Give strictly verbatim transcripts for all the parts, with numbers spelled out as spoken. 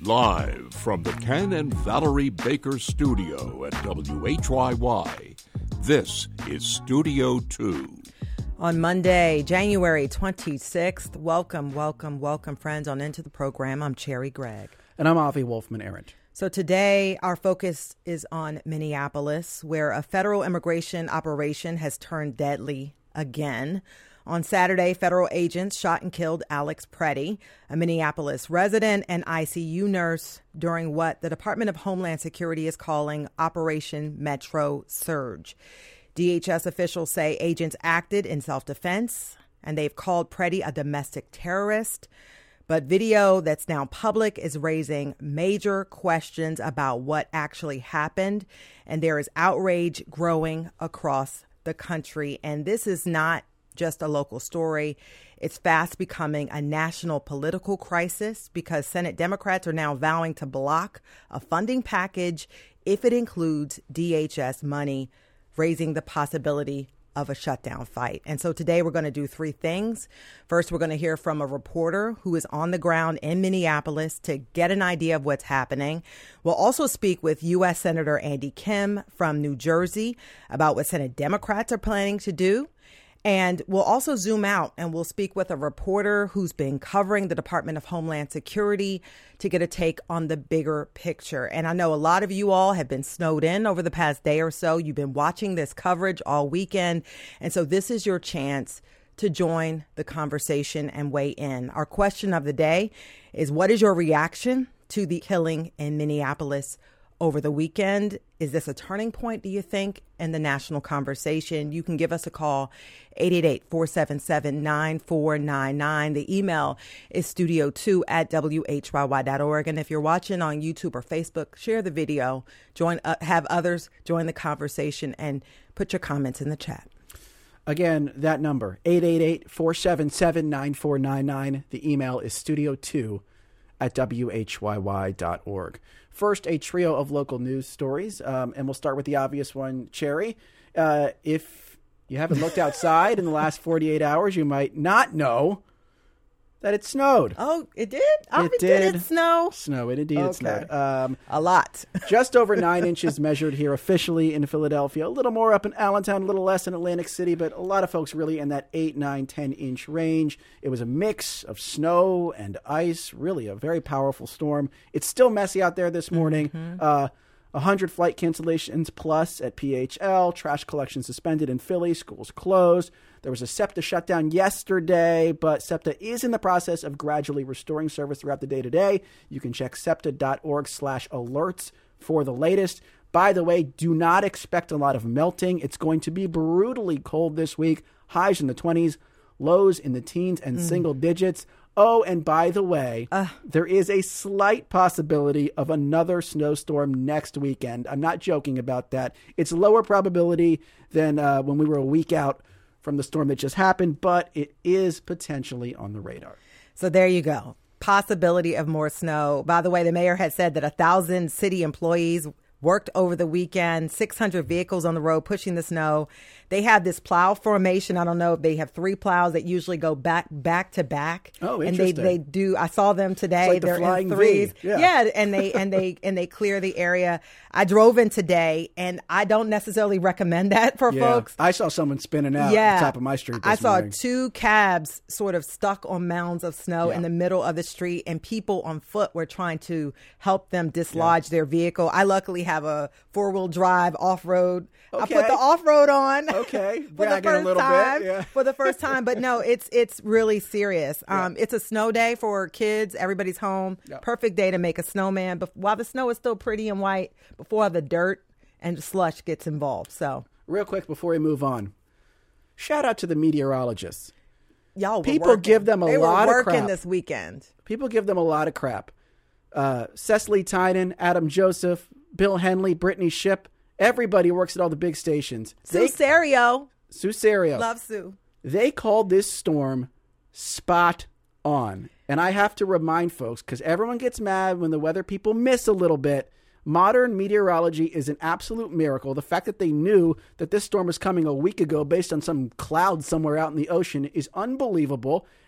Live from the Ken and Valerie Baker studio at W H Y Y, this is Studio two. On Monday, January twenty-sixth, welcome, welcome, welcome, friends, on into the program. I'm Cherry Gregg. And I'm Avi Wolfman-Arent. So today, our focus is on Minneapolis, where a federal immigration operation has turned deadly again. On Saturday, federal agents shot and killed Alex Preddy, a Minneapolis resident and I C U nurse, during what the Department of Homeland Security is calling Operation Metro Surge. D H S officials say agents acted in self-defense, and they've called Preddy a domestic terrorist. But video that's now public is raising major questions about what actually happened, and there is outrage growing across the country. And this is not just a local story. It's fast becoming a national political crisis because Senate Democrats are now vowing to block a funding package if it includes D H S money, raising the possibility of a shutdown fight. And so today we're going to do three things. First, we're going to hear from a reporter who is on the ground in Minneapolis to get an idea of what's happening. We'll also speak with U S Senator Andy Kim from New Jersey about what Senate Democrats are planning to do. And we'll also zoom out and we'll speak with a reporter who's been covering the Department of Homeland Security to get a take on the bigger picture. And I know a lot of you all have been snowed in over the past day or so. You've been watching this coverage all weekend. And so this is your chance to join the conversation and weigh in. Our question of the day is, what is your reaction to the killing in Minneapolis over the weekend? Is this a turning point, do you think, in the national conversation? You can give us a call, eight eight eight, four seven seven, nine four nine nine. The email is studio two at W H Y Y dot org. And if you're watching on YouTube or Facebook, share the video, join, uh, have others join the conversation, and put your comments in the chat. Again, that number, eight eight eight, four seven seven, nine four nine nine. The email is studio two at W H Y Y dot org. First, a trio of local news stories, um, and we'll start with the obvious one, Cherry. Uh, if you haven't looked outside in the last forty-eight hours, you might not know that it snowed. Oh, it did? Oh, it it did. did it snow? Snow, it indeed Okay. it snowed. Um, a lot. just over nine inches measured here officially in Philadelphia. A little more up in Allentown, a little less in Atlantic City, but a lot of folks really in that eight, nine, ten inch range. It was a mix of snow and ice, really a very powerful storm. It's still messy out there this morning. Mm-hmm. Uh, one hundred flight cancellations plus at P H L, trash collection suspended in Philly, schools closed. There was a SEPTA shutdown yesterday, but SEPTA is in the process of gradually restoring service throughout the day today. You can check septa.org slash alerts for the latest. By the way, do not expect a lot of melting. It's going to be brutally cold this week. Highs in the twenties, lows in the teens and mm. single digits. Oh, and by the way, uh, there is a slight possibility of another snowstorm next weekend. I'm not joking about that. It's lower probability than uh, when we were a week out from the storm that just happened, but it is potentially on the radar. So there you go. Possibility of more snow. By the way, the mayor had said that a thousand city employees worked over the weekend, six hundred vehicles on the road pushing the snow. They have this plow formation. I don't know if they have three plows that usually go back back to back. Oh, interesting. And they, they do. I saw them today. It's like the They're flying in threes. V. Yeah. yeah, and they and they and they clear the area. I drove in today, and I don't necessarily recommend that for yeah. folks. I saw someone spinning out yeah. at the top of my street this I saw morning. two cabs sort of stuck on mounds of snow yeah. in the middle of the street, and people on foot were trying to help them dislodge yeah. their vehicle. I luckily have a four-wheel drive off-road. Okay. I put the off-road on. Okay, for the first a little time. bit. Yeah. For the first time, but no, it's it's really serious. Um, yeah. It's a snow day for kids. Everybody's home. Yeah. Perfect day to make a snowman. But while the snow is still pretty and white, before the dirt and the slush gets involved. So, real quick before we move on, shout out to the meteorologists. Y'all, people working. give them a they lot were of crap. working this weekend. People give them a lot of crap. Uh, Cecily Tynan, Adam Joseph, Bill Henley, Brittany Shipp. Everybody works at all the big stations. Sue they, Serio. Sue Serio. Love Sue. They called this storm spot on. And I have to remind folks, because everyone gets mad when the weather people miss a little bit. Modern meteorology is an absolute miracle. The fact that they knew that this storm was coming a week ago based on some cloud somewhere out in the ocean is unbelievable.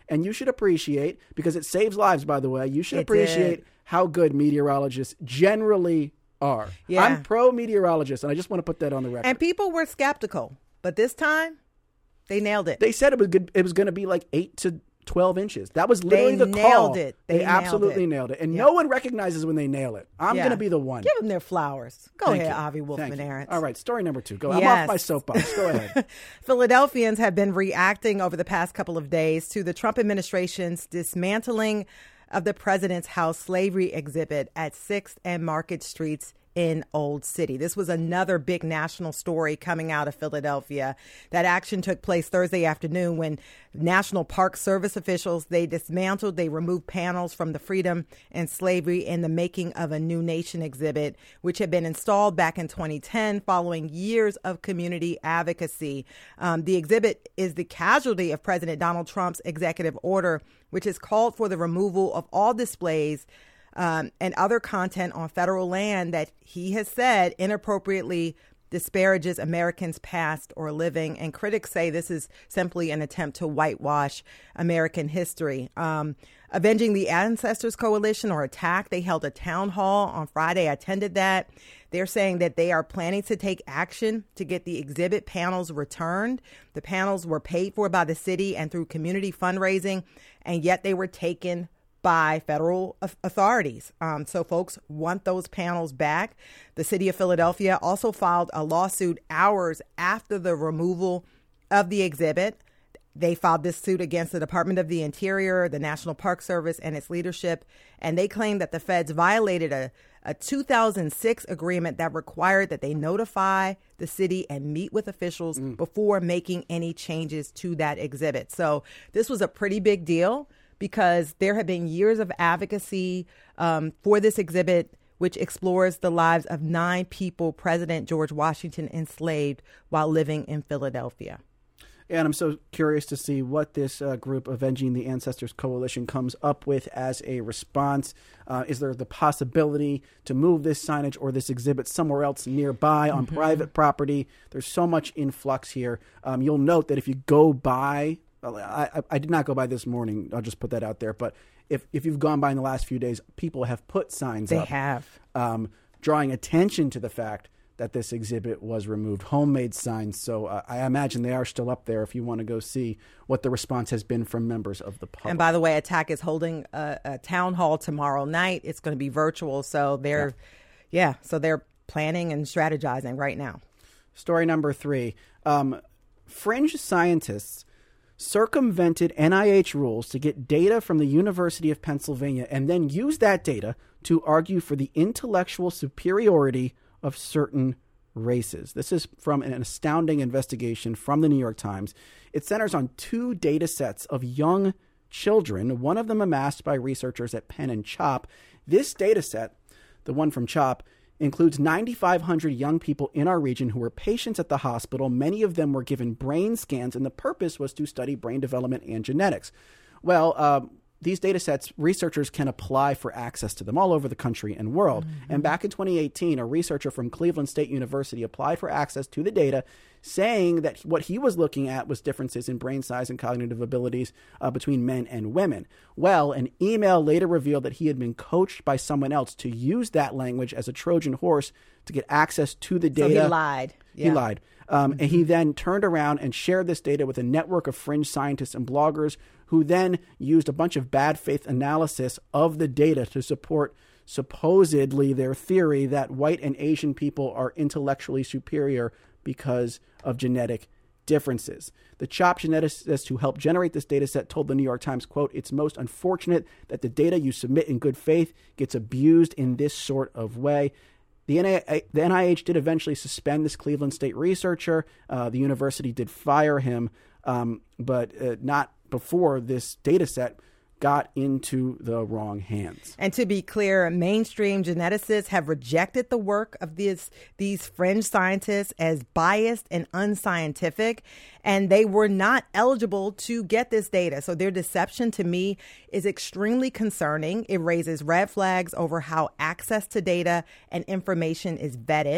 And you should appreciate, because it saves lives, by the way, you should It appreciate did. how good meteorologists generally are. Yeah. I'm pro-meteorologist, and I just want to put that on the record. And people were skeptical, but this time they nailed it. They said it was good. It was going to be like eight to twelve inches. That was literally They the call. nailed it. They They, nailed absolutely it. nailed it. And Yeah. no one recognizes when they nail it. I'm Yeah. going to be the one. Give them their flowers. Go Thank ahead, you. Avi Wolfman Thank you. Arentz. All right, story number two. Go. I'm Yes. off my soapbox. Go ahead. Philadelphians have been reacting over the past couple of days to the Trump administration's dismantling of the president's house slavery exhibit at sixth and Market Streets in Old City. This was another big national story coming out of Philadelphia. That action took place Thursday afternoon when National Park Service officials, they dismantled, they removed panels from the Freedom and Slavery in the Making of a New Nation exhibit, which had been installed back in twenty ten following years of community advocacy. Um, the exhibit is the casualty of President Donald Trump's executive order, which has called for the removal of all displays Um, and other content on federal land that he has said inappropriately disparages Americans past or living. And critics say this is simply an attempt to whitewash American history. Um, Avenging the Ancestors Coalition or ATTACK, they held a town hall on Friday. I attended that. They're saying that they are planning to take action to get the exhibit panels returned. The panels were paid for by the city and through community fundraising, and yet they were taken by federal authorities. Um, so folks want those panels back. The city of Philadelphia also filed a lawsuit hours after the removal of the exhibit. They filed this suit against the Department of the Interior, the National Park Service, and its leadership. And they claim that the feds violated a, a two thousand six agreement that required that they notify the city and meet with officials mm. before making any changes to that exhibit. So this was a pretty big deal, because there have been years of advocacy um, for this exhibit, which explores the lives of nine people President George Washington enslaved while living in Philadelphia. And I'm so curious to see what this uh, group, Avenging the Ancestors Coalition, comes up with as a response. Uh, is there the possibility to move this signage or this exhibit somewhere else nearby on mm-hmm. private property? There's so much influx here. Um, you'll note that if you go by, I, I, I did not go by this morning. I'll just put that out there. But if, if you've gone by in the last few days, people have put signs they up. They have. Um, drawing attention to the fact that this exhibit was removed, homemade signs. So uh, I imagine they are still up there if you want to go see what the response has been from members of the public. And by the way, ATTACK is holding a, a town hall tomorrow night. It's going to be virtual. So they're, yeah. yeah, so they're planning and strategizing right now. Story number three. Um, fringe scientists circumvented N I H rules to get data from the University of Pennsylvania and then use that data to argue for the intellectual superiority of certain races. This is from an astounding investigation from the New York Times. It centers on two data sets of young children, one of them amassed by researchers at Penn and CHOP. This data set, the one from CHOP, includes nine thousand five hundred young people in our region who were patients at the hospital. Many of them were given brain scans, and the purpose was to study brain development and genetics. Well, um, these data sets, researchers can apply for access to them all over the country and world. Mm-hmm. And back in twenty eighteen, a researcher from Cleveland State University applied for access to the data, saying that what he was looking at was differences in brain size and cognitive abilities uh, between men and women. Well, an email later revealed that he had been coached by someone else to use that language as a Trojan horse to get access to the data. So he lied. Yeah. He lied. Um, mm-hmm. And he then turned around and shared this data with a network of fringe scientists and bloggers who then used a bunch of bad faith analysis of the data to support supposedly their theory that white and Asian people are intellectually superior because of genetic differences. The CHOP geneticist who helped generate this data set told the New York Times, quote, "It's most unfortunate that the data you submit in good faith gets abused in this sort of way." The N I H did eventually suspend this Cleveland State researcher. Uh, the university did fire him, um, but uh, not before this data set got into the wrong hands. And to be clear, mainstream geneticists have rejected the work of these these fringe scientists as biased and unscientific, and they were not eligible to get this data. So their deception to me is extremely concerning. It raises red flags over how access to data and information is vetted,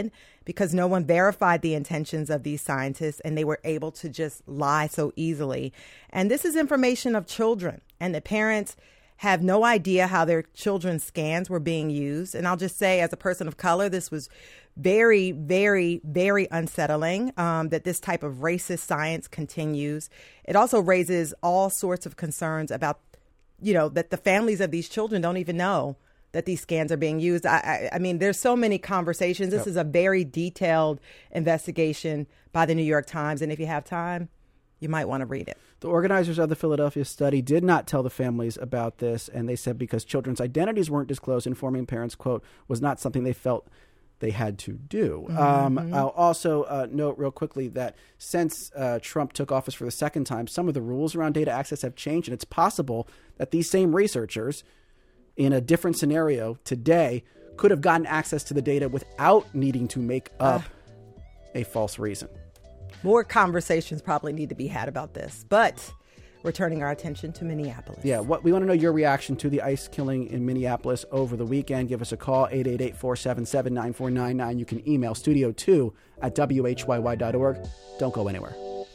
because no one verified the intentions of these scientists and they were able to just lie so easily. And this is information of children, and the parents have no idea how their children's scans were being used. And I'll just say, as a person of color, this was very, very, very unsettling um, that this type of racist science continues. It also raises all sorts of concerns about, you know, that the families of these children don't even know that these scans are being used. I, I, I mean, there's so many conversations. This yep. is a very detailed investigation by the New York Times. And if you have time, you might want to read it. The organizers of the Philadelphia study did not tell the families about this, and they said because children's identities weren't disclosed, informing parents, quote, was not something they felt they had to do. Mm-hmm. Um, I'll also uh, note real quickly that since uh, Trump took office for the second time, some of the rules around data access have changed, and it's possible that these same researchers in a different scenario today could have gotten access to the data without needing to make up uh. a false reason. More conversations probably need to be had about this, but we're turning our attention to Minneapolis. Yeah, what we want to know your reaction to the ICE killing in Minneapolis over the weekend. Give us a call, eight eight eight, four seven seven, nine four nine nine. You can email studio two at W H Y Y dot org. Don't go anywhere.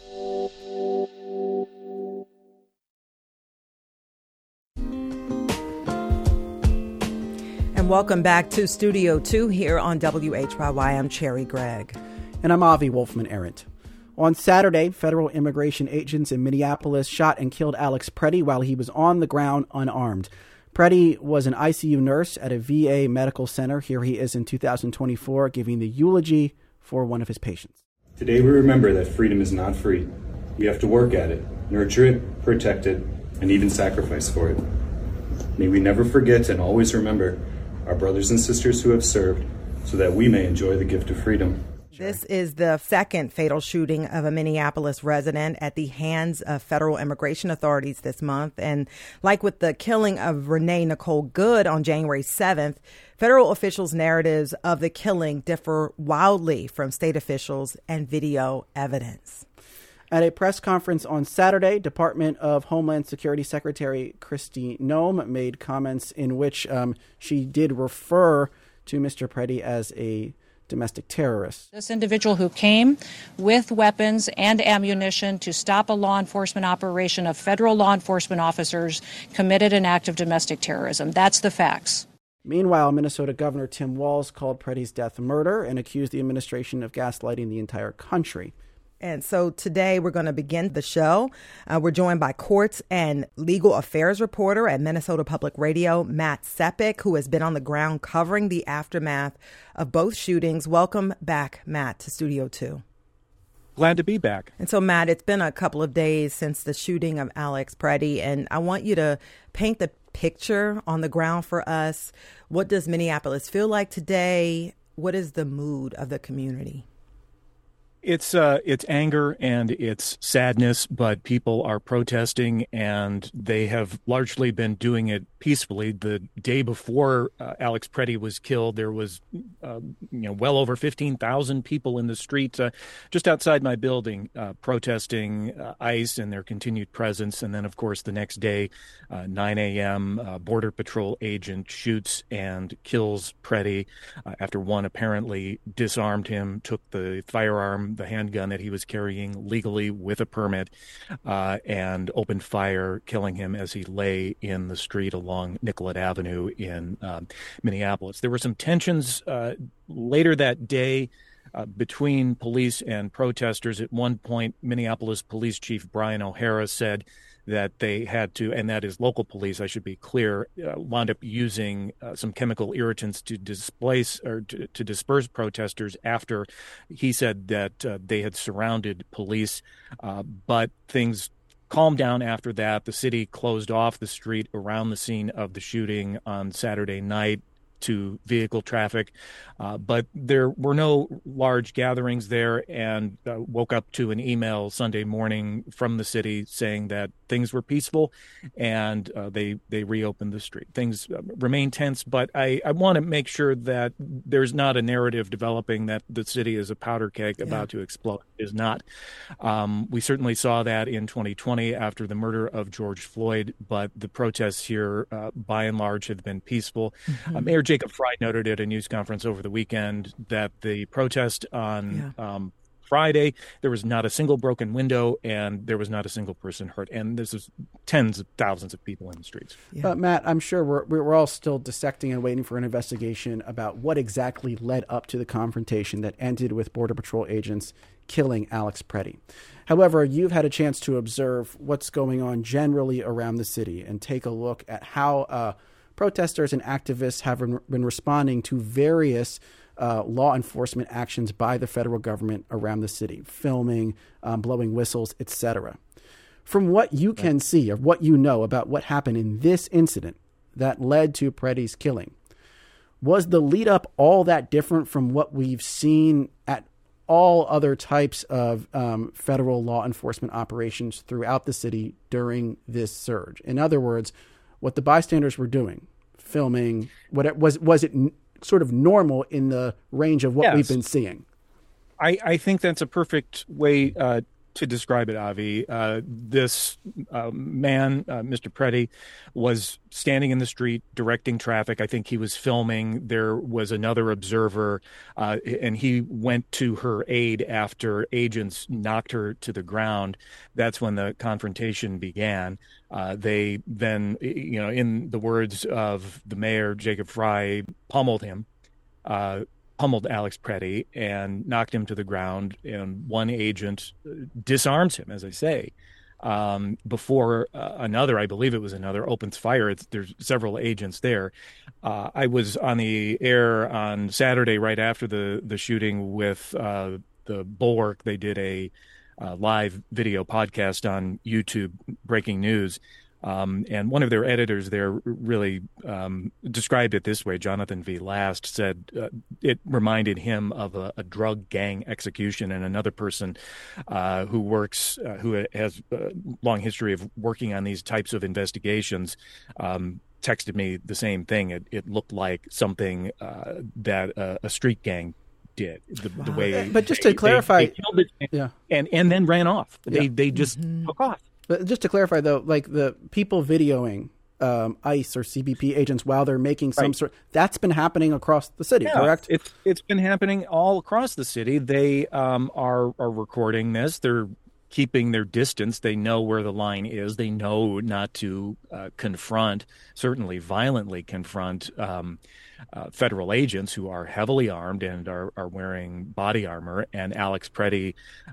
And welcome back to Studio two here on W H Y Y. I'm Cherry Gregg. And I'm Avi Wolfman-Arent. On Saturday, federal immigration agents in Minneapolis shot and killed Alex Preddy while he was on the ground unarmed. Preddy was an I C U nurse at a V A medical center. Here he is in two thousand twenty-four giving the eulogy for one of his patients. Today we remember that freedom is not free. We have to work at it, nurture it, protect it, and even sacrifice for it. May we never forget and always remember our brothers and sisters who have served so that we may enjoy the gift of freedom. This is the second fatal shooting of a Minneapolis resident at the hands of federal immigration authorities this month. And like with the killing of Renee Nicole Good on January seventh, federal officials' narratives of the killing differ wildly from state officials and video evidence. At a press conference on Saturday, Department of Homeland Security Secretary Kristi Noem made comments in which um, she did refer to Mister Preddy as a domestic terrorist. This individual who came with weapons and ammunition to stop a law enforcement operation of federal law enforcement officers committed an act of domestic terrorism. That's the facts. Meanwhile, Minnesota Governor Tim Walz called Preddy's death murder and accused the administration of gaslighting the entire country. And so today we're going to begin the show. Uh, we're joined by courts and legal affairs reporter at Minnesota Public Radio, Matt Sepik, who has been on the ground covering the aftermath of both shootings. Welcome back, Matt, to Studio two. Glad to be back. And so, Matt, it's been a couple of days since the shooting of Alex Preddy, and I want you to paint the picture on the ground for us. What does Minneapolis feel like today? What is the mood of the community? It's uh, it's anger and it's sadness, but people are protesting, and they have largely been doing it peacefully. The day before uh, Alex Preddy was killed, there was uh, you know well over fifteen thousand people in the streets uh, just outside my building uh, protesting uh, ICE and their continued presence. And then, of course, the next day, uh, nine a.m., uh, Border Patrol agent shoots and kills Preddy uh, after one apparently disarmed him, took the firearm, the handgun that he was carrying legally with a permit, uh, and opened fire, killing him as he lay in the street along Nicollet Avenue in um, Minneapolis. There were some tensions uh, later that day uh, between police and protesters. At one point, Minneapolis Police Chief Brian O'Hara said that they had to, and that is local police, I should be clear, uh, wound up using uh, some chemical irritants to displace or to, to disperse protesters after he said that uh, they had surrounded police. Uh, but things calmed down after that. The city closed off the street around the scene of the shooting on Saturday night to vehicle traffic, uh, but there were no large gatherings there, and uh, woke up to an email Sunday morning from the city saying that things were peaceful, and uh, they they reopened the street. Things uh, remain tense, but I, I want to make sure that there's not a narrative developing that the city is a powder keg yeah. about to explode. It is not. Um, we certainly saw that in twenty twenty after the murder of George Floyd, but the protests here, uh, by and large, have been peaceful. Mm-hmm. Uh, Mayor Jacob Frey noted at a news conference over the weekend that the protest on yeah. um, Friday, there was not a single broken window and there was not a single person hurt. And this is tens of thousands of people in the streets. Yeah. Uh, Matt, I'm sure we're, we're all still dissecting and waiting for an investigation about what exactly led up to the confrontation that ended with Border Patrol agents killing Alex Preddy. However, you've had a chance to observe what's going on generally around the city and take a look at how uh, protesters and activists have been responding to various Uh, law enforcement actions by the federal government around the city, filming, um, blowing whistles, et cetera. From what you can see or what you know about what happened in this incident that led to Preddy's killing, was the lead up all that different from what we've seen at all other types of um, federal law enforcement operations throughout the city during this surge? In other words, what the bystanders were doing, filming, what it was, was it sort of normal in the range of what yes. we've been seeing? I, I think that's a perfect way uh, to describe it, Avi. Uh, this uh, man, uh, Mister Preddy, was standing in the street directing traffic. I think he was filming. There was another observer, uh, and he went to her aid after agents knocked her to the ground. That's when the confrontation began. Uh, they then, you know, in the words of the mayor, Jacob Frey, pummeled him, uh, pummeled Alex Preddy and knocked him to the ground. And one agent disarms him, as I say, um, before uh, another, I believe it was another, opens fire. It's, there's several agents there. Uh, I was on the air on Saturday right after the, the shooting with uh, the Bulwark. They did a Uh, live video podcast on YouTube, breaking news. Um, and one of their editors there really um, described it this way. Jonathan V. Last said uh, it reminded him of a, a drug gang execution, and another person uh, who works, uh, who has a long history of working on these types of investigations, um, texted me the same thing. It, it looked like something uh, that uh, a street gang did. The, wow. the way, but just they, to clarify, they, they killed it and, yeah, and and then ran off. They yeah. they just mm-hmm. took off. But just to clarify, though, like the people videoing um, ICE or C B P agents while they're making some right. sort, that's been happening across the city, yeah, correct? It's it's been happening all across the city. They um, are are recording this. They're keeping their distance. They know where the line is. They know not to uh, confront, certainly violently confront um, uh, federal agents who are heavily armed and are, are wearing body armor. And Alex Preddy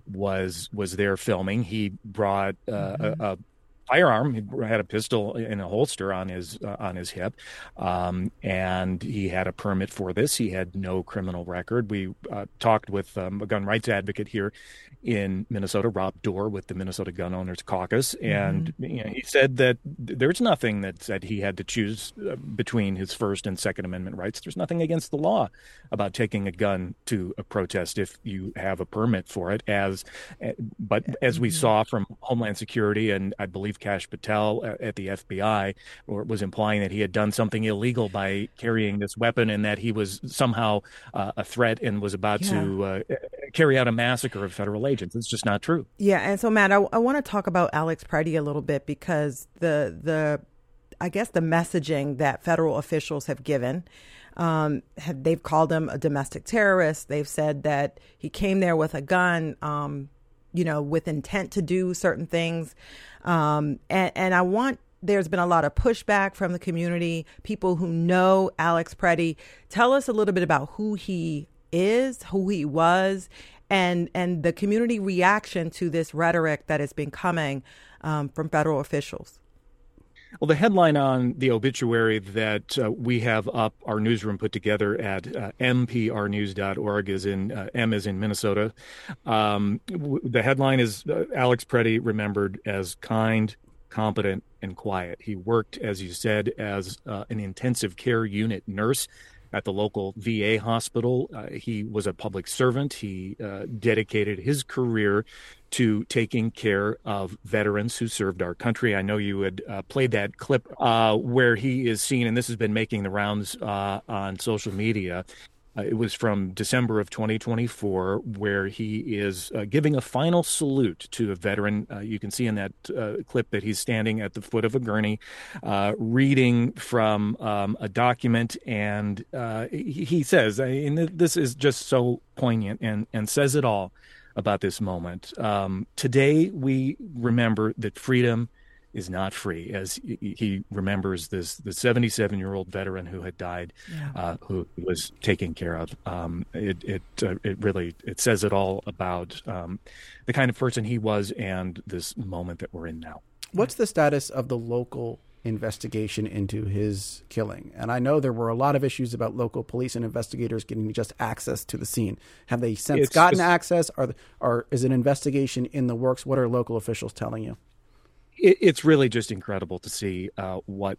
was was there filming. He brought uh, mm-hmm. a, a firearm. He had a pistol in a holster on his uh, on his hip, um, and he had a permit for this. He had no criminal record. We uh, talked with um, a gun rights advocate here in Minnesota, Rob Dorr, with the Minnesota Gun Owners Caucus, and mm-hmm. you know, he said that there's nothing that said he had to choose uh, between his First and Second Amendment rights. There's nothing against the law about taking a gun to a protest if you have a permit for it. As, but as we saw from Homeland Security, and I believe Kash Patel at the F B I, or was implying that he had done something illegal by carrying this weapon, and that he was somehow uh, a threat and was about yeah. to uh, carry out a massacre of federal agents. It's just not true. Yeah, and so Matt, I, I want to talk about Alex Preddy a little bit, because the the I guess the messaging that federal officials have given, um, have, they've called him a domestic terrorist. They've said that he came there with a gun, um, you know, with intent to do certain things. Um, and, and I want, there's been a lot of pushback from the community, people who know Alex Preddy. Tell us a little bit about who he is, who he was, and and the community reaction to this rhetoric that has been coming um, from federal officials. Well, the headline on the obituary that uh, we have up, our newsroom put together at uh, m p r news dot org, is in uh, M is in Minnesota. Um, w- the headline is uh, Alex Preddy remembered as kind, competent, and quiet. He worked, as you said, as uh, an intensive care unit nurse at the local V A hospital. Uh, he was a public servant. He uh, dedicated his career to taking care of veterans who served our country. I know you had uh, played that clip uh, where he is seen, and this has been making the rounds uh, on social media. Uh, it was from December of twenty twenty-four, where he is uh, giving a final salute to a veteran. Uh, you can see in that uh, clip that he's standing at the foot of a gurney, uh, reading from um, a document, and uh, he, he says, and this is just so poignant and, and says it all about this moment. Um, today, we remember that freedom is not free, as he remembers this the seventy-seven-year-old veteran who had died, yeah. uh, who was taken care of. Um, it it uh, it really it says it all about um, the kind of person he was and this moment that we're in now. What's the status of the local investigation into his killing? And I know there were a lot of issues about local police and investigators getting just access to the scene. Have they since it's gotten just, access? Are or is an investigation in the works? What are local officials telling you? It's really just incredible to see uh, what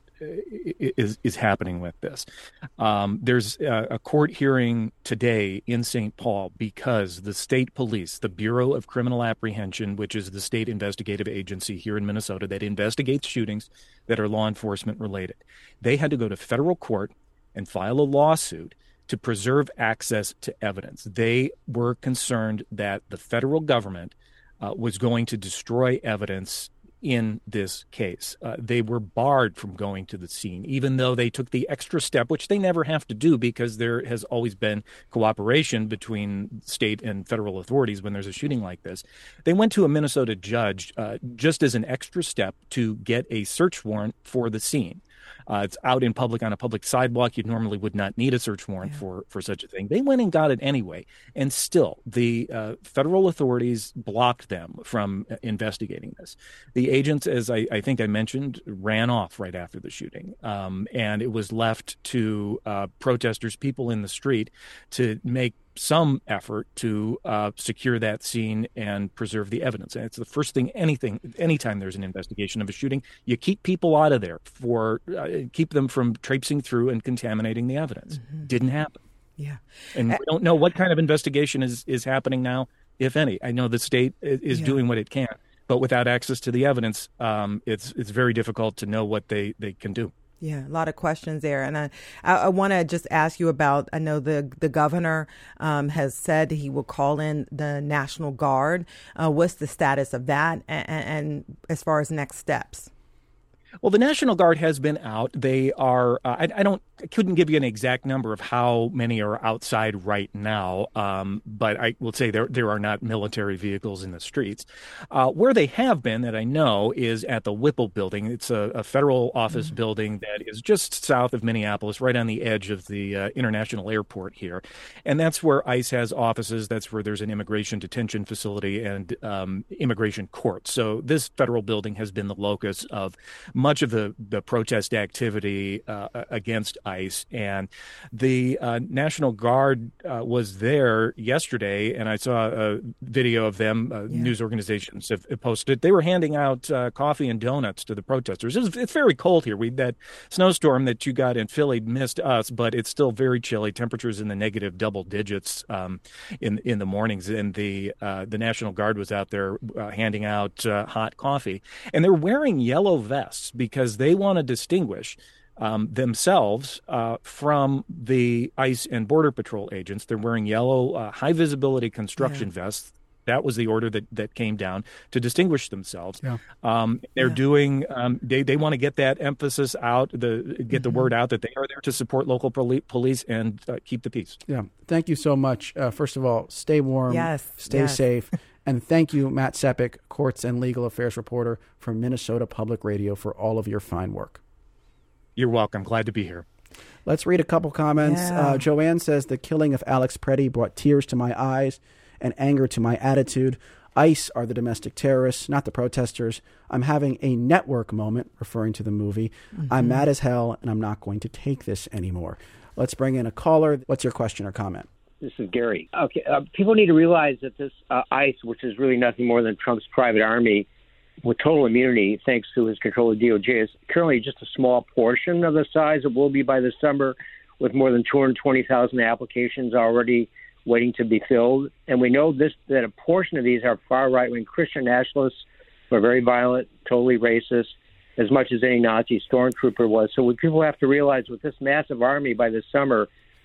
is is happening with this. Um, there's a, a court hearing today in Saint Paul because the state police, the Bureau of Criminal Apprehension, which is the state investigative agency here in Minnesota that investigates shootings that are law enforcement related, they had to go to federal court and file a lawsuit to preserve access to evidence. They were concerned that the federal government uh, was going to destroy evidence in this case. Uh, they were barred from going to the scene, even though they took the extra step, which they never have to do because there has always been cooperation between state and federal authorities when there's a shooting like this. They went to a Minnesota judge uh, just as an extra step to get a search warrant for the scene. Uh, it's out in public on a public sidewalk. You normally would not need a search warrant yeah. for, for such a thing. They went and got it anyway. And still, the uh, federal authorities blocked them from uh, investigating this. The agents, as I, I think I mentioned, ran off right after the shooting. Um, and it was left to uh, protesters, people in the street, to make some effort to uh, secure that scene and preserve the evidence. And it's the first thing, anything, anytime there's an investigation of a shooting, you keep people out of there for, uh, keep them from traipsing through and contaminating the evidence. Mm-hmm. Didn't happen. Yeah. And uh, we don't know what kind of investigation is, is happening now, if any. I know the state is yeah. doing what it can, but without access to the evidence, um, it's it's very difficult to know what they, they can do. Yeah, a lot of questions there. And I, I, I want to just ask you about, I know the, the governor um, has said he will call in the National Guard. Uh, what's the status of that and, and as far as next steps? Well, the National Guard has been out. They are, uh, I, I don't, I couldn't give you an exact number of how many are outside right now, um, but I will say there there are not military vehicles in the streets. Uh, where they have been, that I know, is at the Whipple building. It's a, a federal office mm-hmm. building that is just south of Minneapolis, right on the edge of the uh, international airport here. And that's where ICE has offices. That's where there's an immigration detention facility and um, immigration court. So this federal building has been the locus of much of the, the protest activity uh, against ICE. And the uh, National Guard uh, was there yesterday, and I saw a video of them. Uh, yeah. News organizations have, have posted. They were handing out uh, coffee and donuts to the protesters. It was, it's very cold here. We that snowstorm that you got in Philly missed us, but it's still very chilly. Temperatures in the negative double digits um, in in the mornings. And the uh, the National Guard was out there uh, handing out uh, hot coffee, and they're wearing yellow vests because they want to distinguish um, themselves uh, from the ICE and Border Patrol agents. They're wearing yellow, uh, high-visibility construction yeah. vests. That was the order that, that came down to distinguish themselves. Yeah. Um, they're yeah. doing. Um, they they want to get that emphasis out, the get mm-hmm. the word out that they are there to support local poli- police and uh, keep the peace. Yeah. Thank you so much. Uh, first of all, stay warm. Yes. Stay yes. safe. And thank you, Matt Sepik, courts and legal affairs reporter for Minnesota Public Radio, for all of your fine work. You're welcome. Glad to be here. Let's read a couple comments. Yeah. Uh, Joanne says, the killing of Alex Preddy brought tears to my eyes and anger to my attitude. ICE are the domestic terrorists, not the protesters. I'm having a network moment, referring to the movie. Mm-hmm. I'm mad as hell, and I'm not going to take this anymore. Let's bring in a caller. What's your question or comment? This is Gary. Okay, uh, people need to realize that this uh, ICE, which is really nothing more than Trump's private army with total immunity thanks to his control of D O J, is currently just a small portion of the size it will be by this summer, with more than two hundred twenty thousand applications already waiting to be filled. And we know this that a portion of these are far-right-wing Christian nationalists who are very violent, totally racist, as much as any Nazi stormtrooper was. So what people have to realize with this massive army by this summer,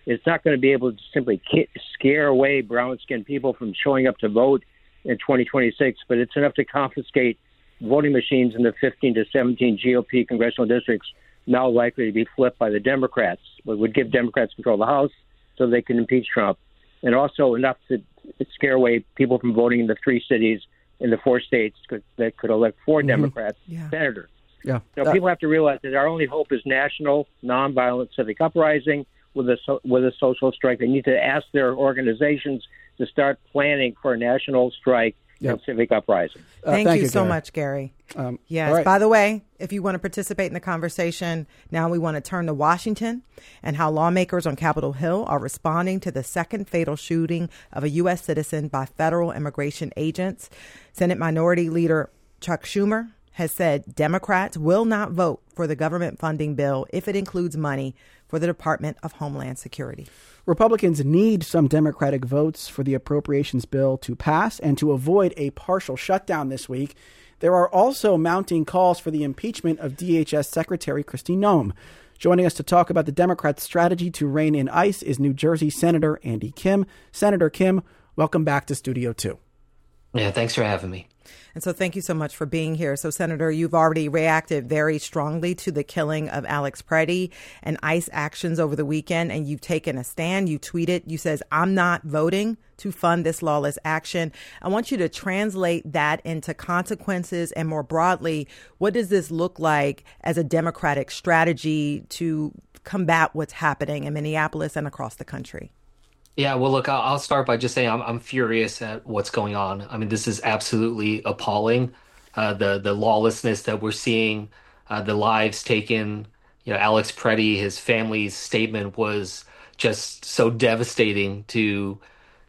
It's not going to be able to simply scare away brown-skinned people from showing up to vote in twenty twenty-six, but it's enough to confiscate voting machines in the fifteen to seventeen G O P congressional districts now likely to be flipped by the Democrats. It would give Democrats control of the House so they can impeach Trump, and also enough to scare away people from voting in the three cities in the four states that could elect four mm-hmm. Democrats yeah. senators. Yeah. So uh, people have to realize that our only hope is national, nonviolent civic uprising with a with a social strike. They need to ask their organizations to start planning for a national strike yep. and civic uprising. Uh, thank, thank you, you so Gary. much, Gary. Um, yes. Right. By the way, if you want to participate in the conversation, now we want to turn to Washington and how lawmakers on Capitol Hill are responding to the second fatal shooting of a U S citizen by federal immigration agents. Senate Minority Leader Chuck Schumer has said Democrats will not vote for the government funding bill if it includes money for the Department of Homeland Security. Republicans need some Democratic votes for the appropriations bill to pass and to avoid a partial shutdown this week. There are also mounting calls for the impeachment of D H S Secretary Kristi Noem. Joining us to talk about the Democrats' strategy to rein in ICE is New Jersey Senator Andy Kim. Senator Kim, welcome back to Studio two. Yeah, thanks for having me. And so thank you so much for being here. So, Senator, you've already reacted very strongly to the killing of Alex Preddy and ICE actions over the weekend, and you've taken a stand. You tweeted, you says, I'm not voting to fund this lawless action. I want you to translate that into consequences, and more broadly, what does this look like as a Democratic strategy to combat what's happening in Minneapolis and across the country? Yeah, well, look, I'll start by just saying I'm, I'm furious at what's going on. I mean, this is absolutely appalling. Uh, the the lawlessness that we're seeing, uh, the lives taken. You know, Alex Preddy, his family's statement was just so devastating to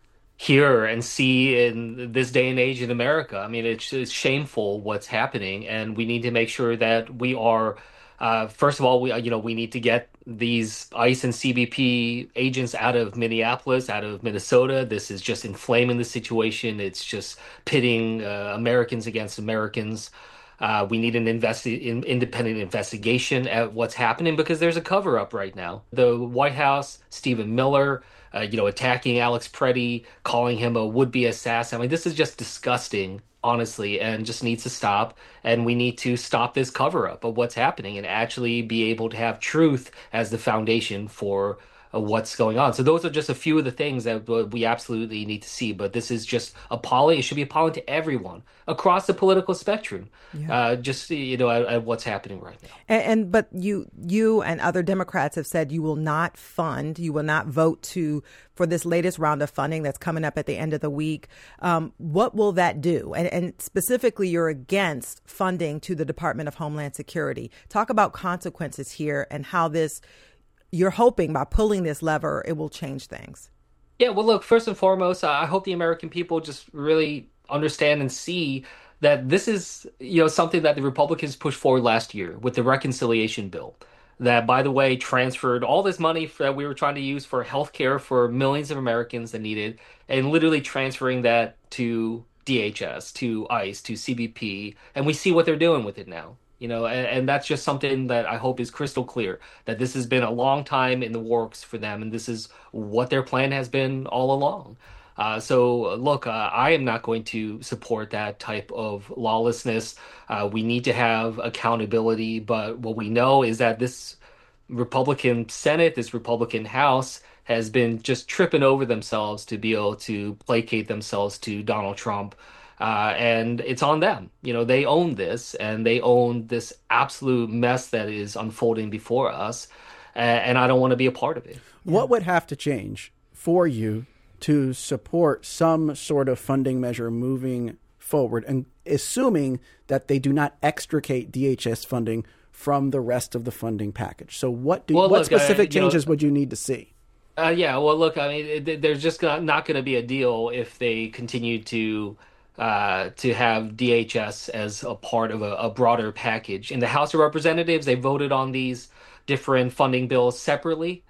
hear and see in this day and age in America. I mean, it's, it's shameful what's happening, and we need to make sure that we are. Uh, first of all, we you know we need to get these ICE and C B P agents out of Minneapolis, out of Minnesota. This is just inflaming the situation. It's just pitting uh, Americans against Americans. Uh, we need an investi- in, independent investigation at what's happening because there's a cover-up right now. The White House, Stephen Miller, uh, you know, attacking Alex Preddy, calling him a would-be assassin. I mean, this is just disgusting, honestly, and just needs to stop. And we need to stop this cover-up of what's happening and actually be able to have truth as the foundation for uh, what's going on. So those are just a few of the things that we absolutely need to see. But this is just appalling. It should be appalling to everyone across the political spectrum. Yeah. Uh, just, you know, at, at what's happening right now. And, and but you, you and other Democrats have said you will not fund, you will not vote to for this latest round of funding that's coming up at the end of the week. Um, what will that do? And, and specifically, you're against funding to the Department of Homeland Security. Talk about consequences here and how this, you're hoping by pulling this lever, it will change things. Yeah, well, look, first and foremost, I hope the American people just really understand and see that this is, you know, something that the Republicans pushed forward last year with the reconciliation bill. That, by the way, transferred all this money that we were trying to use for health care for millions of Americans that needed, and literally transferring that to D H S, to ICE, to C B P, and we see what they're doing with it now. You know, and, and that's just something that I hope is crystal clear, that this has been a long time in the works for them, and this is what their plan has been all along. Uh, so, look, uh, I am not going to support that type of lawlessness. Uh, we need to have accountability. But what we know is that this Republican Senate, this Republican House, has been just tripping over themselves to be able to placate themselves to Donald Trump. Uh, and it's on them. You know, they own this, and they own this absolute mess that is unfolding before us. Uh, and I don't want to be a part of it. What would have to change for you to support some sort of funding measure moving forward, and assuming that they do not extricate D H S funding from the rest of the funding package? So what do well, what look, specific uh, changes know, would you need to see? Uh, yeah, well, look, I mean, it, there's just not, not going to be a deal if they continue to uh, to have D H S as a part of a, a broader package. In the House of Representatives, they voted on these different funding bills separately.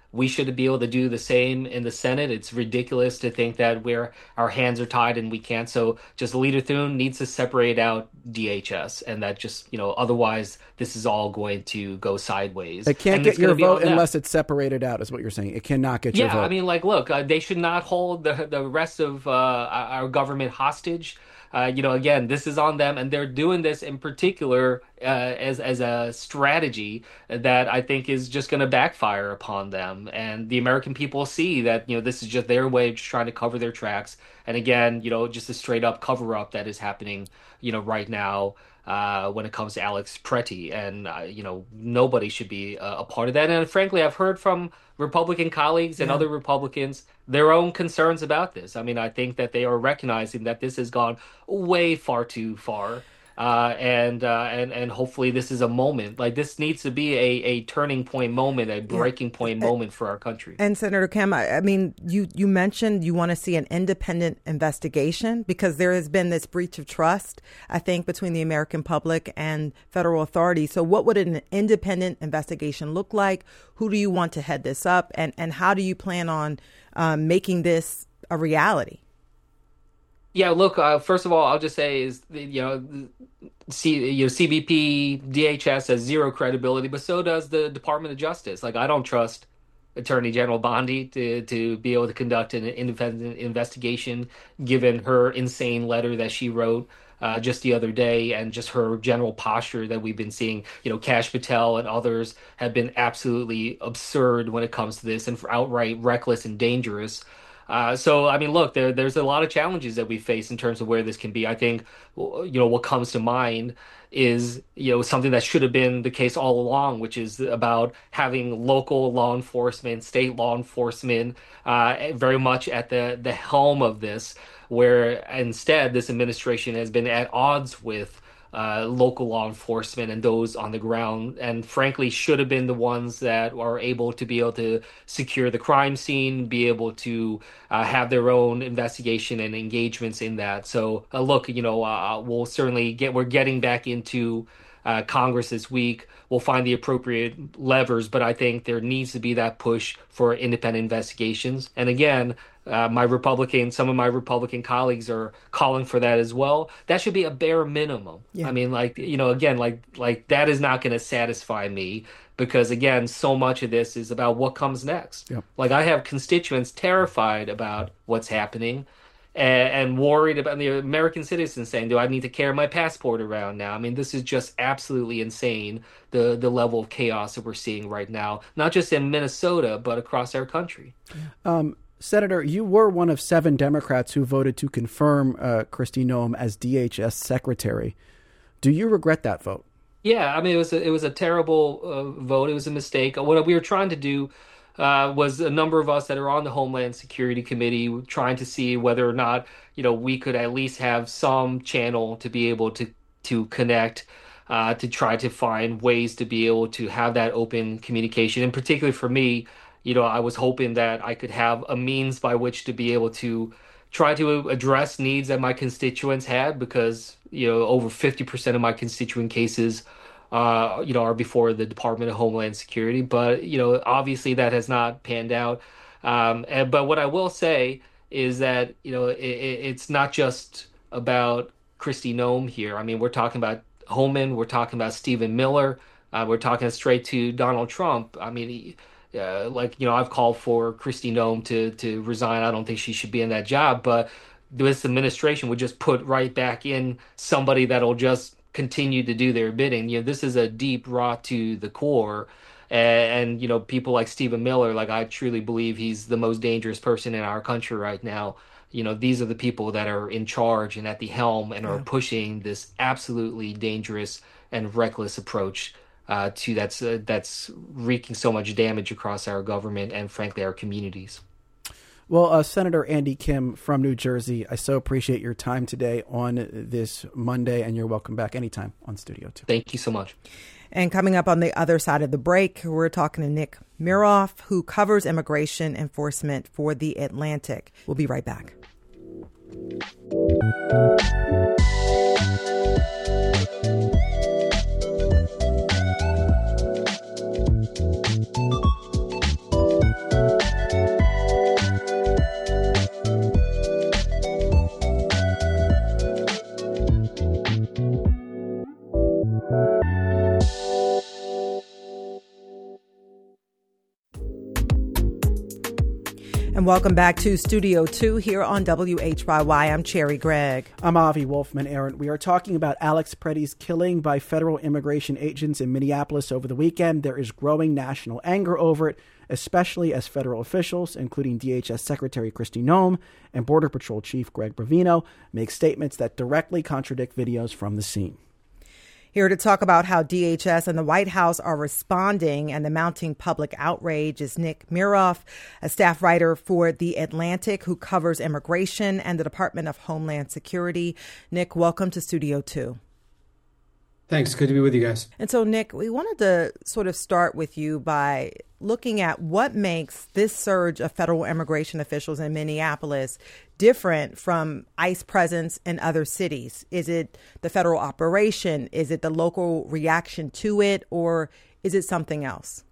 we should be able to do the same in the Senate. It's ridiculous to think that we're our hands are tied and we can't. So just Leader Thune needs to separate out D H S, and that just, you know, otherwise this is all going to go sideways. It can't and get your vote unless them. it's separated out, is what you're saying. It cannot get yeah, your vote. I mean, like, look, uh, they should not hold the the rest of uh, our government hostage. Uh, you know, again, this is on them, and they're doing this in particular uh, as as a strategy that I think is just going to backfire upon them. And the American people see that, you know, this is just their way of just trying to cover their tracks. And again, you know, just a straight up cover up that is happening, you know, right now uh, when it comes to Alex Pretty. And, uh, you know, nobody should be uh, a part of that. And frankly, I've heard from Republican colleagues and yeah. other Republicans their own concerns about this. I mean, I think that they are recognizing that this has gone way far too far. Uh, and uh, and and hopefully this is a moment. Like, this needs to be a, a turning point moment, a breaking yeah. point moment for our country. And Senator Kim, I, I mean, you, you mentioned you want to see an independent investigation because there has been this breach of trust, I think, between the American public and federal authorities. So what would an independent investigation look like? Who do you want to head this up? And, and how do you plan on um, making this a reality? Yeah, look, uh, first of all, I'll just say is, you know, C, you know, C B P, D H S has zero credibility, but so does the Department of Justice. Like, I don't trust Attorney General Bondi to, to be able to conduct an independent investigation, given her insane letter that she wrote uh, just the other day, and just her general posture that we've been seeing. You know, Kash Patel and others have been absolutely absurd when it comes to this, and for outright reckless and dangerous. Uh, so, I mean, look, there, there's a lot of challenges that we face in terms of where this can be. I think, you know, what comes to mind is, you know, something that should have been the case all along, which is about having local law enforcement, state law enforcement, uh, very much at the, the helm of this, where instead this administration has been at odds with Uh, local law enforcement and those on the ground, and frankly should have been the ones that are able to be able to secure the crime scene, be able to uh, have their own investigation and engagements in that. So uh, look, you know, uh, we'll certainly get, we're getting back into uh, Congress this week. We'll find the appropriate levers, but I think there needs to be that push for independent investigations. And again, Uh, my Republican, some of my Republican colleagues are calling for that as well. That should be a bare minimum. Yeah. I mean, like, you know, again, like, like that is not going to satisfy me because, again, so much of this is about what comes next. Yep. Like, I have constituents terrified about what's happening and, and worried about the American citizens saying, do I need to carry my passport around now? I mean, this is just absolutely insane, the, the level of chaos that we're seeing right now, not just in Minnesota, but across our country. Yeah. Um, Senator, you were one of seven Democrats who voted to confirm uh, Kristi Noem as D H S secretary. Do you regret that vote? Yeah, I mean, it was a, it was a terrible uh, vote. It was a mistake. What we were trying to do uh, was a number of us that are on the Homeland Security Committee trying to see whether or not, you know, we could at least have some channel to be able to to connect, uh, to try to find ways to be able to have that open communication. And particularly for me, you know, I was hoping that I could have a means by which to be able to try to address needs that my constituents had, because, you know, over fifty percent of my constituent cases, uh, you know, are before the Department of Homeland Security. But, you know, obviously that has not panned out. Um, and, but what I will say is that, you know, it, it's not just about Kristi Noem here. I mean, we're talking about Homan, we're talking about Stephen Miller, uh, we're talking straight to Donald Trump. I mean, he, Uh, like, you know, I've called for Kristi Noem to, to resign. I don't think she should be in that job, but this administration would just put right back in somebody that'll just continue to do their bidding. You know, this is a deep rot to the core. And, and, you know, people like Stephen Miller, like, I truly believe he's the most dangerous person in our country right now. You know, these are the people that are in charge and at the helm and are yeah. pushing this absolutely dangerous and reckless approach Uh, to that's uh, that's wreaking so much damage across our government and, frankly, our communities. Well, uh, Senator Andy Kim from New Jersey, I so appreciate your time today on this Monday, and you're welcome back anytime on Studio two. Thank you so much. And coming up on the other side of the break, we're talking to Nick Miroff, who covers immigration enforcement for The Atlantic. We'll be right back. And welcome back to Studio two here on W H Y Y. I'm Cherry Gregg. I'm Avi Wolfman, Aaron. We are talking about Alex Preddy's killing by federal immigration agents in Minneapolis over the weekend. There is growing national anger over it, especially as federal officials, including D H S Secretary Kristi Noem and Border Patrol Chief Greg Bovino, make statements that directly contradict videos from the scene. Here to talk about how D H S and the White House are responding and the mounting public outrage is Nick Miroff, a staff writer for The Atlantic who covers immigration and the Department of Homeland Security. Nick, welcome to Studio two. Thanks. Good to be with you guys. And so, Nick, we wanted to sort of start with you by looking at what makes this surge of federal immigration officials in Minneapolis different from ICE presence in other cities. Is it the federal operation? Is it the local reaction to it? Or is it something else?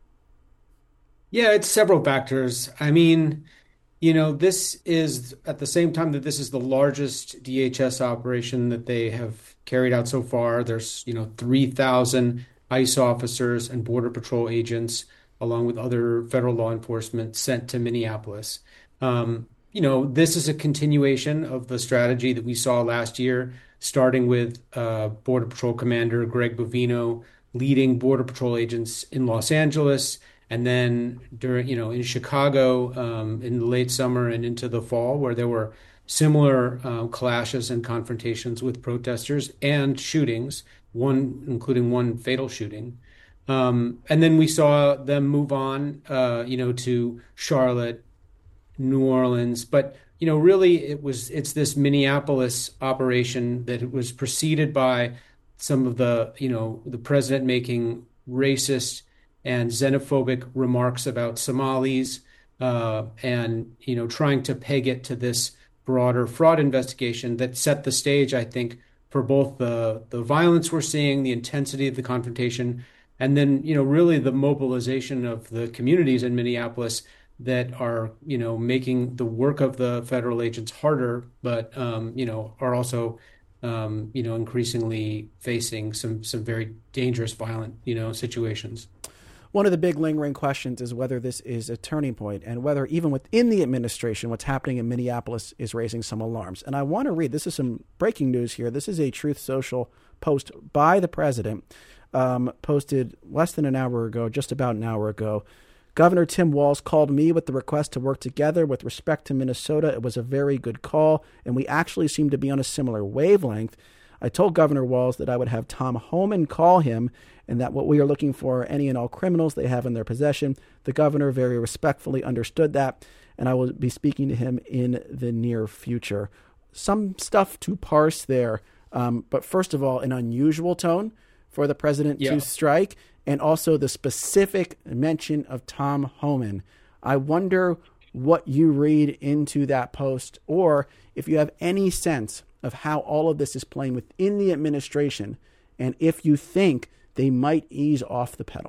Yeah, it's several factors. I mean, you know, this is at the same time that this is the largest D H S operation that they have carried out so far. There's, you know, three thousand ICE officers and Border Patrol agents, along with other federal law enforcement, sent to Minneapolis. Um, you know, this is a continuation of the strategy that we saw last year, starting with uh, Border Patrol Commander Greg Bovino leading Border Patrol agents in Los Angeles, and then during, you know, in Chicago um, in the late summer and into the fall, where there were similar uh, clashes and confrontations with protesters and shootings, one including one fatal shooting. Um, and then we saw them move on, uh, you know, to Charlotte, New Orleans. But, you know, really it was it's this Minneapolis operation that it was preceded by some of the, you know, the president making racist and xenophobic remarks about Somalis uh, and, you know, trying to peg it to this broader fraud investigation that set the stage, I think, for both the, the violence we're seeing, the intensity of the confrontation, and then, you know, really the mobilization of the communities in Minneapolis that are, you know, making the work of the federal agents harder, but, um, you know, are also, um, you know, increasingly facing some some very dangerous, violent, you know, situations. One of the big lingering questions is whether this is a turning point and whether even within the administration, what's happening in Minneapolis is raising some alarms. And I want to read, this is some breaking news here. This is a Truth Social post by the president, um, posted less than an hour ago, just about an hour ago. Governor Tim Walz called me with the request to work together with respect to Minnesota. It was a very good call, and we actually seem to be on a similar wavelength. I told Governor Walz that I would have Tom Homan call him and that what we are looking for are any and all criminals they have in their possession. The governor very respectfully understood that, and I will be speaking to him in the near future. Some stuff to parse there, um, but first of all, an unusual tone for the president yeah. to strike, and also the specific mention of Tom Homan. I wonder what you read into that post, or if you have any sense of how all of this is playing within the administration, and if you think they might ease off the pedal.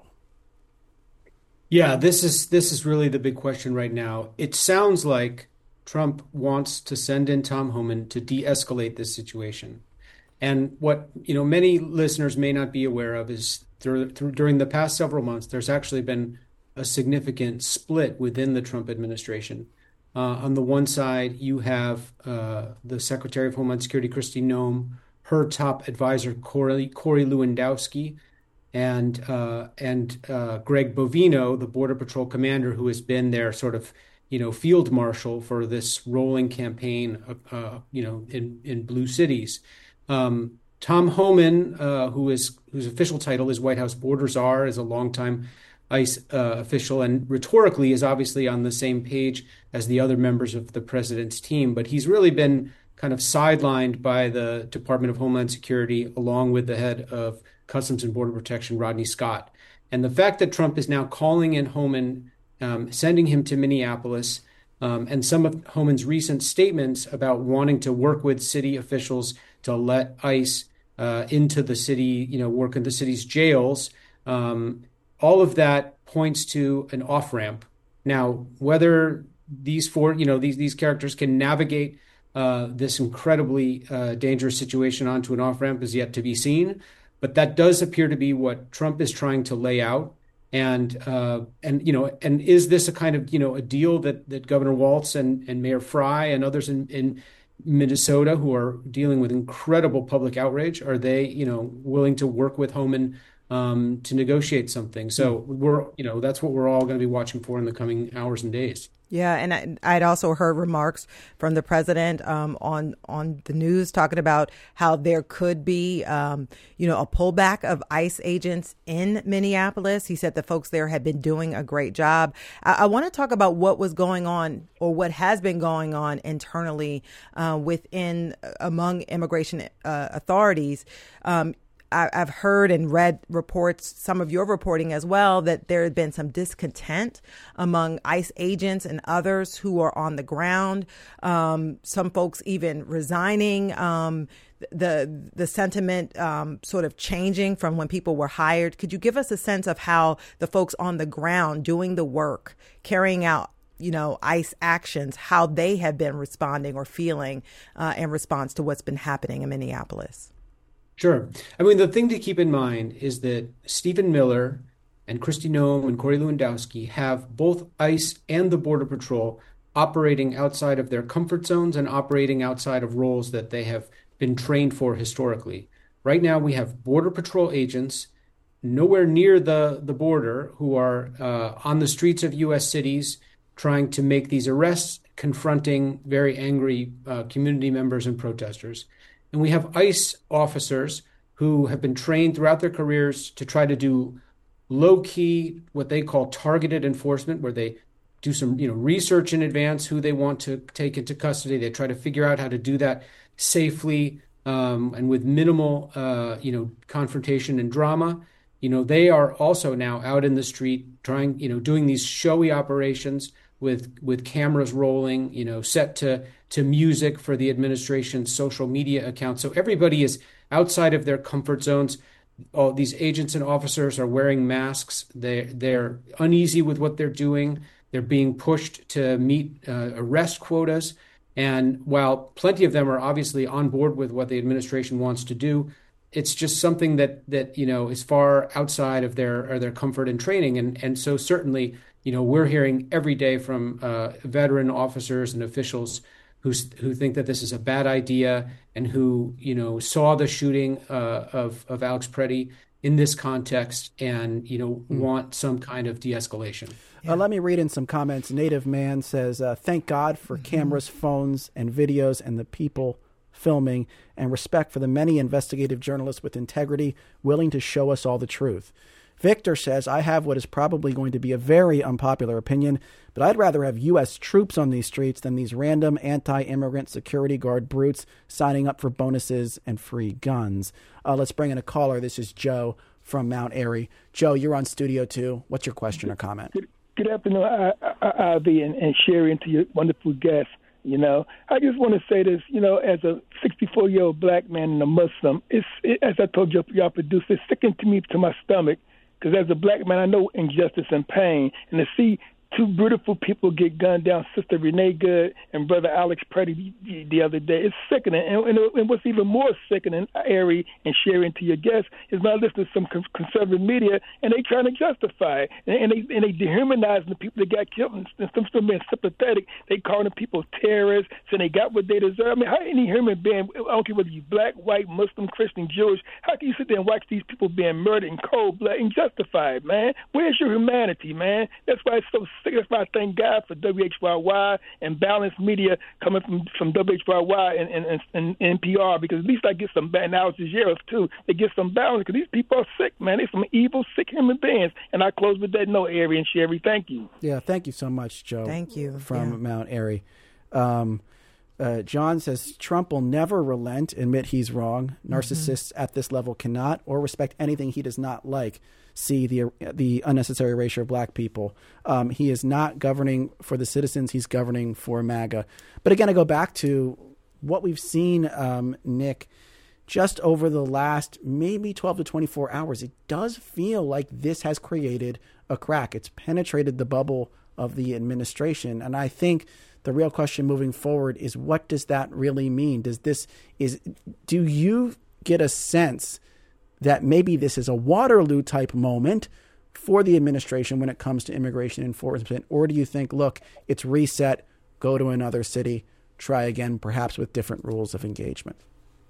Yeah, this is this is really the big question right now. It sounds like Trump wants to send in Tom Homan to de-escalate this situation. And what, you know, many listeners may not be aware of is through, through, during the past several months, there's actually been a significant split within the Trump administration. Uh, on the one side, you have uh, the Secretary of Homeland Security, Kristi Noem, her top advisor, Corey, Corey Lewandowski, and uh, and uh, Greg Bovino, the Border Patrol commander, who has been their sort of, you know, field marshal for this rolling campaign, uh, you know, in, in blue cities. Um, Tom Homan, uh, who is whose official title is White House Border Czar, is a longtime ICE uh, official and rhetorically is obviously on the same page as the other members of the president's team. But he's really been kind of sidelined by the Department of Homeland Security, along with the head of Customs and Border Protection, Rodney Scott. And the fact that Trump is now calling in Homan, um, sending him to Minneapolis, um, and some of Homan's recent statements about wanting to work with city officials to let ICE uh, into the city, you know, work in the city's jails, um, all of that points to an off-ramp. Now, whether these four, you know, these these characters can navigate uh, this incredibly uh, dangerous situation onto an off-ramp is yet to be seen. But that does appear to be what Trump is trying to lay out. And uh, and you know, and is this a kind of you know a deal that that Governor Walz and and Mayor Fry and others in in Minnesota, who are dealing with incredible public outrage, are they you know willing to work with Homan um, to negotiate something? So we're you know that's what we're all going to be watching for in the coming hours and days. Yeah, and I, I'd also heard remarks from the president um, on on the news talking about how there could be, um, you know, a pullback of ICE agents in Minneapolis. He said the folks there had been doing a great job. I, I want to talk about what was going on or what has been going on internally uh, within among immigration uh, authorities. Um, I've heard and read reports, some of your reporting as well, that there had been some discontent among ICE agents and others who are on the ground. Um, some folks even resigning. Um, the the sentiment um, sort of changing from when people were hired. Could you give us a sense of how the folks on the ground doing the work, carrying out, you know, ICE actions, how they have been responding or feeling uh, in response to what's been happening in Minneapolis? Sure. I mean, the thing to keep in mind is that Stephen Miller and Kristi Noem and Corey Lewandowski have both ICE and the Border Patrol operating outside of their comfort zones and operating outside of roles that they have been trained for historically. Right now, we have Border Patrol agents nowhere near the, the border who are uh, on the streets of U S cities trying to make these arrests, confronting very angry uh, community members and protesters. And we have ICE officers who have been trained throughout their careers to try to do low-key, what they call targeted enforcement, where they do some, you know, research in advance who they want to take into custody. They try to figure out how to do that safely um, and with minimal, uh, you know, confrontation and drama. You know, they are also now out in the street trying, you know, doing these showy operations with with cameras rolling, you know, set to to music for the administration's social media accounts. So everybody is outside of their comfort zones. All these agents and officers are wearing masks. They they're uneasy with what they're doing. They're being pushed to meet uh, arrest quotas. And while plenty of them are obviously on board with what the administration wants to do, it's just something that that you know is far outside of their or their comfort and training. And and so certainly, you know, we're hearing every day from uh, veteran officers and officials who who think that this is a bad idea and who, you know, saw the shooting uh, of of Alex Preddy in this context and, you know, mm. want some kind of de-escalation. Yeah. Uh, let me read in some comments. Native Man says, uh, thank God for mm-hmm. cameras, phones, and videos and the people filming, and respect for the many investigative journalists with integrity willing to show us all the truth. Victor says, I have what is probably going to be a very unpopular opinion, but I'd rather have U S troops on these streets than these random anti-immigrant security guard brutes signing up for bonuses and free guns. Uh, let's bring in a caller. This is Joe from Mount Airy. Joe, you're on Studio two. What's your question or comment? Good, good afternoon, Ivy and, and Sherry, and to your wonderful guests. You know, I just want to say this, you know, as a sixty-four-year-old black man and a Muslim, it's, it, as I told you, y'all producer, it's sickening to me, to my stomach, because as a black man, I know injustice and pain. And to see two beautiful people get gunned down, Sister Renee Good and Brother Alex Preddy the, the other day, it's sickening. And, and, and what's even more sickening, Ari and sharing to your guests, is not listening to some conservative media, and they trying to justify it. And, and they and they dehumanizing the people that got killed, and some still being sympathetic. They calling people terrorists, saying they got what they deserve. I mean, how any human being, I don't care whether you're black, white, Muslim, Christian, Jewish, how can you sit there and watch these people being murdered in cold blood and justify it, man? Where's your humanity, man? That's why it's so sick. That's why I thank God for W H Y Y and balanced media coming from, from W H Y Y and, and, and N P R, because at least I get some analysis here too. They get some balance, because these people are sick, man. They're some evil, sick human beings. And I close with that note, Ari and Sherry. Thank you. Yeah, thank you so much, Joe. Thank you. From yeah. Mount Airy. Um, uh, John says, Trump will never relent, admit he's wrong. Narcissists mm-hmm. at this level cannot or respect anything he does not like. See the the unnecessary erasure of black people. Um, he is not governing for the citizens. He's governing for MAGA. But again, I go back to what we've seen, um, Nick, just over the last maybe twelve to twenty-four hours. It does feel like this has created a crack. It's penetrated the bubble of the administration. And I think the real question moving forward is, what does that really mean? Does this is do you get a sense that maybe this is a Waterloo type moment for the administration when it comes to immigration enforcement? Or do you think, look, it's reset, go to another city, try again, perhaps with different rules of engagement?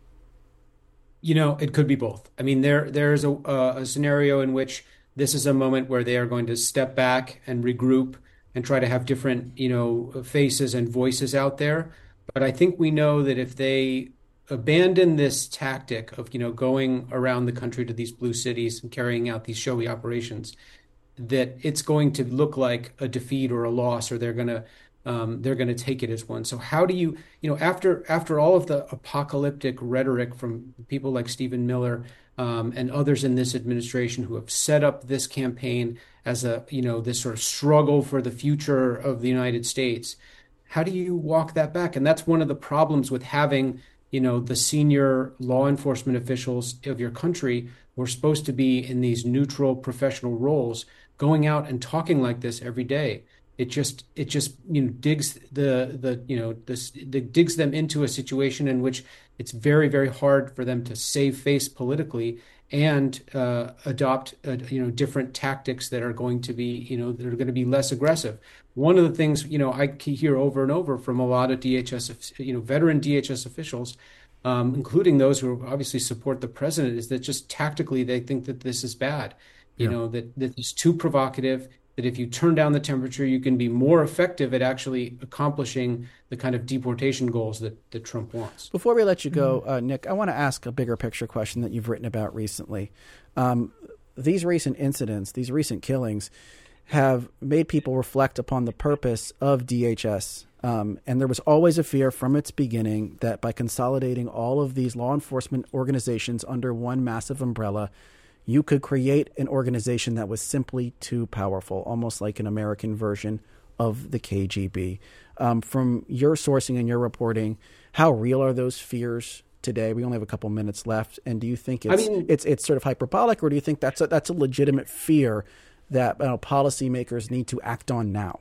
You know, it could be both. I mean, there there's a, a scenario in which this is a moment where they are going to step back and regroup and try to have different, you know, faces and voices out there. But I think we know that if they abandon this tactic of, you know, going around the country to these blue cities and carrying out these showy operations, that it's going to look like a defeat or a loss, or they're going to um, they're going to take it as one. So how do you, you know, after after all of the apocalyptic rhetoric from people like Stephen Miller um, and others in this administration who have set up this campaign as a, you know, this sort of struggle for the future of the United States, how do you walk that back? And that's one of the problems with having, you know, the senior law enforcement officials of your country who are supposed to be in these neutral professional roles, going out and talking like this every day. It just, it just, you know, digs the, the, you know, this, the, digs them into a situation in which it's very, very hard for them to save face politically and uh, adopt, uh, you know, different tactics that are going to be, you know, that are going to be less aggressive. One of the things, you know, I hear over and over from a lot of D H S, you know, veteran D H S officials, um, including those who obviously support the president, is that just tactically they think that this is bad, you yeah. know, that, that it's too provocative, that if you turn down the temperature, you can be more effective at actually accomplishing the kind of deportation goals that, that Trump wants. Before we let you go, uh, Nick, I want to ask a bigger picture question that you've written about recently. Um, these recent incidents, these recent killings, have made people reflect upon the purpose of D H S. Um, and there was always a fear from its beginning that by consolidating all of these law enforcement organizations under one massive umbrella, you could create an organization that was simply too powerful, almost like an American version of the K G B. Um, from your sourcing and your reporting, how real are those fears today? We only have a couple minutes left. And do you think it's I mean, it's it's sort of hyperbolic, or do you think that's a, that's a legitimate fear that you know, policymakers need to act on now?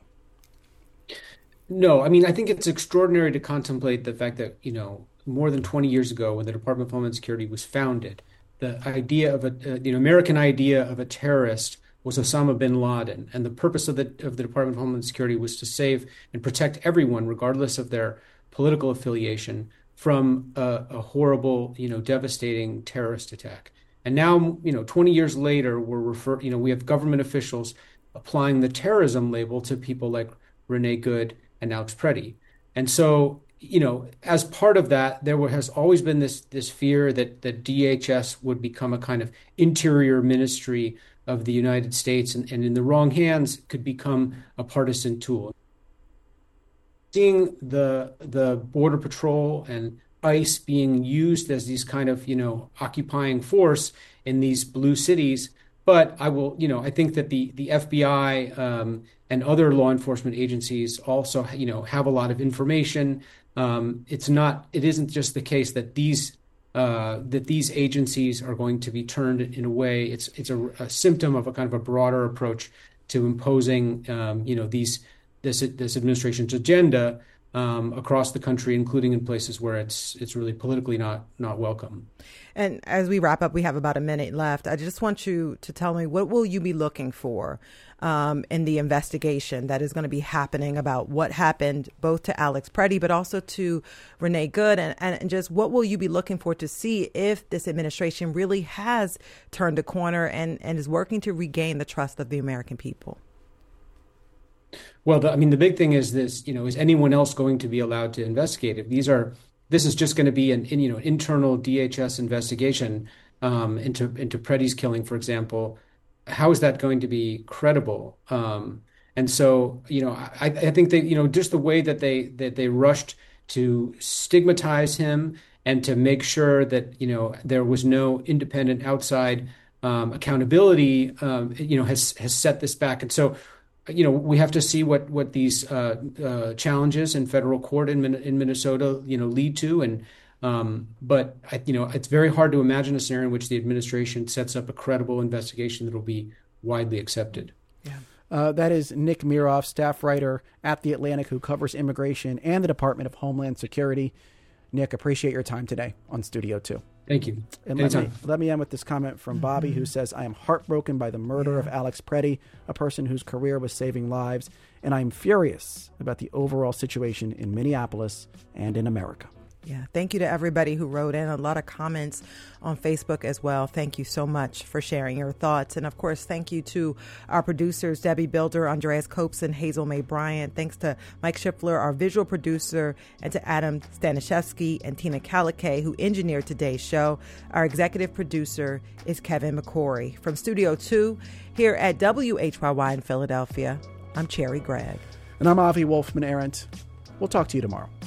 No, I mean, I think it's extraordinary to contemplate the fact that, you know, more than twenty years ago when the Department of Homeland Security was founded, the idea of a, uh, the American idea of a terrorist was Osama bin Laden. And the purpose of the, of the Department of Homeland Security was to save and protect everyone, regardless of their political affiliation, from a, a horrible, you know, devastating terrorist attack. And now, you know, twenty years later, we're refer, you know, we have government officials applying the terrorism label to people like Renee Good and Alex Preddy. And so, you know, as part of that, there has always been this this fear that that D H S would become a kind of interior ministry of the United States, and, and in the wrong hands could become a partisan tool. Seeing the the Border Patrol and ICE being used as these kind of, you know, occupying force in these blue cities. But I will, you know, I think that the the F B I um, and other law enforcement agencies also, you know, have a lot of information. Um, it's not, it isn't just the case that these uh, that these agencies are going to be turned in a way. It's it's a, a symptom of a kind of a broader approach to imposing, um, you know, these this this administration's agenda um, across the country, including in places where it's it's really politically not not welcome. And as we wrap up, we have about a minute left. I just want you to tell me, what will you be looking for um, in the investigation that is going to be happening about what happened both to Alex Preddy, but also to Renee Good, and, and just what will you be looking for to see if this administration really has turned a corner and, and is working to regain the trust of the American people? Well, the, I mean, the big thing is this, you know, is anyone else going to be allowed to investigate? If these are, this is just going to be an, you know, internal D H S investigation um, into into Preddy's killing, for example, how is that going to be credible? Um, and so, you know, I, I think that, you know, just the way that they that they rushed to stigmatize him and to make sure that, you know, there was no independent outside um, accountability, um, you know, has has set this back. And so, you know, we have to see what what these uh, uh, challenges in federal court in in Minnesota, you know, lead to. And um, but I, you know, it's very hard to imagine a scenario in which the administration sets up a credible investigation that will be widely accepted. Yeah, uh, that is Nick Miroff, staff writer at The Atlantic, who covers immigration and the Department of Homeland Security. Nick, appreciate your time today on Studio Two. Thank you. And let me, let me end with this comment from Bobby, mm-hmm. who says, I am heartbroken by the murder yeah. of Alex Preddy, a person whose career was saving lives, and I'm furious about the overall situation in Minneapolis and in America. Yeah, thank you to everybody who wrote in. A lot of comments on Facebook as well. Thank you so much for sharing your thoughts. And, of course, thank you to our producers, Debbie Builder, Andreas Copes, and Hazel May Bryant. Thanks to Mike Schiffler, our visual producer, and to Adam Stanishevsky and Tina Kalikay, who engineered today's show. Our executive producer is Kevin McCory. From Studio two here at W H Y Y in Philadelphia, I'm Cherry Gregg. And I'm Avi Wolfman Arendt. We'll talk to you tomorrow.